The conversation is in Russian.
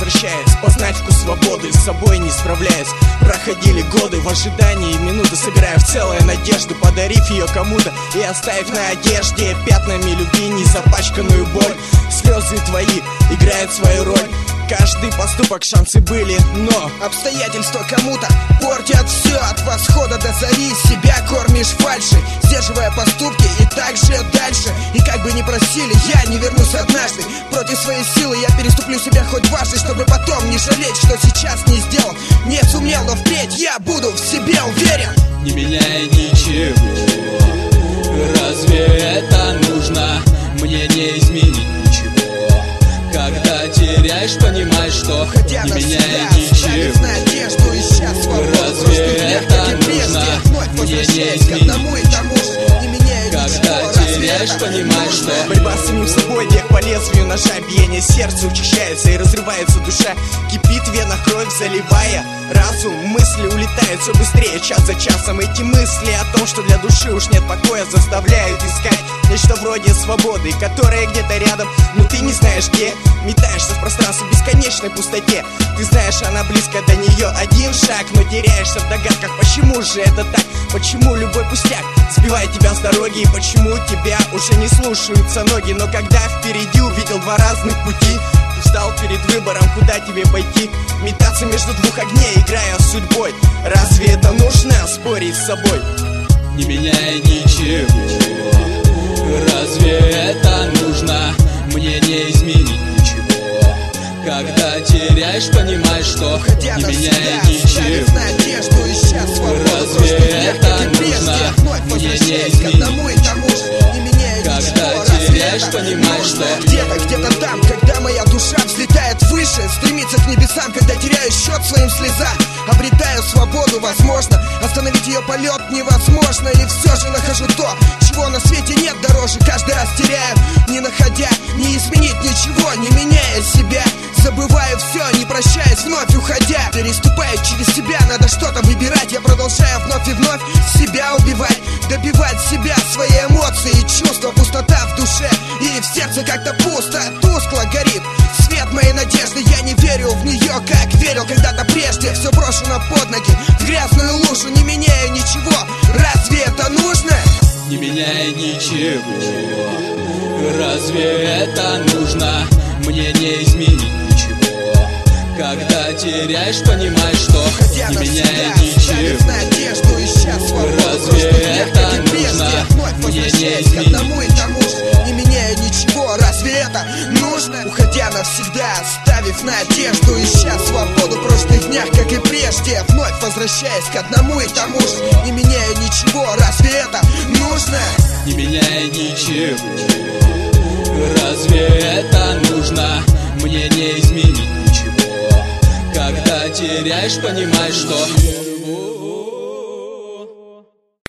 возвращаясь, познать вкус свободы, с собой не справляясь. Проходили годы в ожидании минуты, собирая в целое надежду, подарив ее кому-то и оставив на одежде пятнами любви незапачканную боль. Слезы твои играют свою роль. Каждый поступок шансы были, но обстоятельства кому-то портят все. От восхода до зари себя кормишь фальши, сдерживая поступки и так же дальше. И как бы ни просили, я не вернусь однажды. Против своей силы я переступлю себя хоть дважды, чтобы потом не жалеть, что сейчас не сделал, не сумел, но впредь я буду в себе уверен. Не меняй ничего, разве это нужно? Мне не изменить ничего. Когда теряешь, понимаешь, что уходя не меняй ничего. ничего. И сейчас разве это нужно? Мне не изменить ничего. Когда теряешь, понимаешь, что борьба с самим собой, бег по лезвию ножа, биение сердца учащается и разрывается душа. Кипит в венах кровь, заливая разум, мысли улетают все быстрее, час за часом. Эти мысли о том, что для души уж нет покоя, заставляют искать нечто вроде свободы, которая где-то рядом, но ты не знаешь где. Метаешься в пространстве бесконечной пустоте. Ты знаешь, она близко, до нее один шаг, но теряешься в догадках, почему же это так? Почему любой пустяк сбивает тебя с дороги? И почему тебя уже не слушаются ноги? Но когда впереди увидел два разных пути, ты встал перед выбором, куда тебе пойти. Метаться между двух огней, играя с судьбой. Разве это нужно, спорить с собой? Не меняй ничего, разве это нужно? Мне не изменить ничего. Когда теряешь, понимаешь, что уходя не меняй ничего. Разве это нужно? Мне не изменить ничего. Когда теряешь, понимаешь, что где-то там, когда моя душа взлетает выше, стремится к небесам, когда теряю счет своим слезам, обретаю свободу, возможно, остановить ее полет невозможно. И все же нахожу то, чего на свете нет дороже. Каждый раз теряю, не находя, не изменить ничего, не меняя себя. Забываю все, не прощаясь, вновь уходя. Переступаю через себя, надо что-то выбирать. Я продолжаю вновь и вновь себя убивать, добивать себя, свои эмоции и чувства. Пустота в душе и в сердце как-то пусто, тускло горит свет моей надежды. Я не верю в нее, как верил когда-то прежде. Все брошено под ноги, в грязную лужу, не меняю ничего. Разве это нужно? Не меняй ничего, разве это нужно? Мне не изменить ничего. Когда теряешь, понимаешь, что не меняй ничего. Разве это нужно? Мне не изменить ничего. Не меняя ничего, разве это нужно? Уходя навсегда, оставив надежду, ища свободу в прошлых днях, как и прежде, вновь возвращаясь к одному и тому же. Не меняя ничего, разве это нужно? Не меняй ничего, разве это нужно? Мне не изменить ничего. Когда теряешь, понимаешь, что